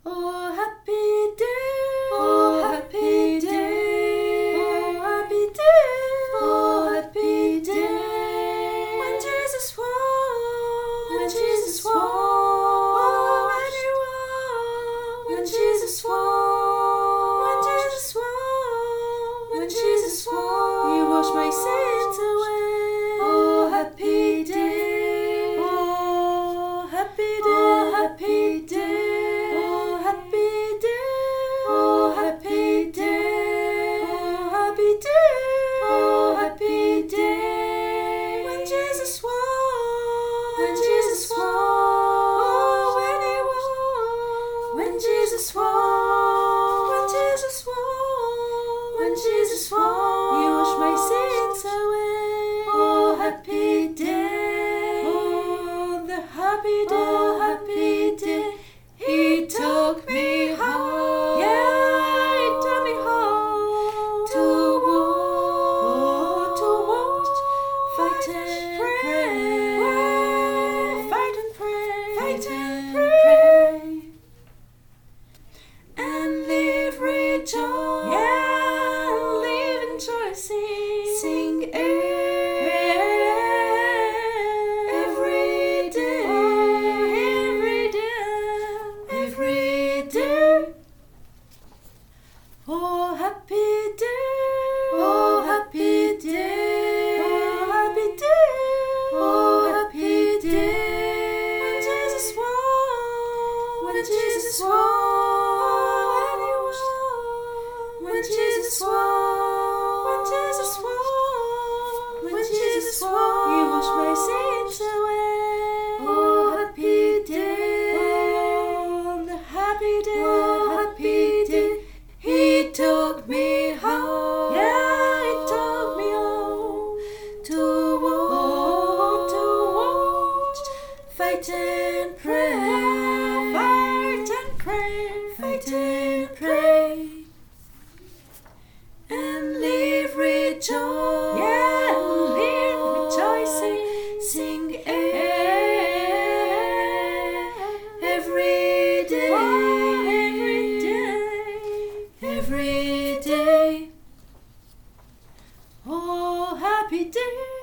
Oh, happy day, oh, happy day, oh, happy day, oh, happy day. When Jesus walked, when Jesus walked, oh, when Jesus walked, when Jesus walked, when Jesus walked, He washed my sins away. Oh, happy day, oh, happy day, oh, happy day. Oh, happy day, when Jesus walked, when Jesus walked, oh, when Jesus walked, when Jesus walked, when Jesus walked, He washed my sins away. Oh, happy day, oh, the happy day, oh, happy day, He took me home. Yeah, He took me home to watch, fight and pray, fight and pray, fight and pray, and live rejoice, yeah, live rejoicing, sing every day, every day, every day. Oh, happy day, oh, happy day, oh, happy day, oh, happy day. When Jesus walked, when Jesus walked, when Jesus walked, when Jesus walked, when Jesus walked, He washed my sins away. Oh, happy day, oh, the happy day, oh, happy day. He took me home, yeah, He took me home to watch, fight and pray, fight and pray, fight and pray, and live rejoice, yeah, live rejoicing, sing every day, every day, every day. Oh, happy day.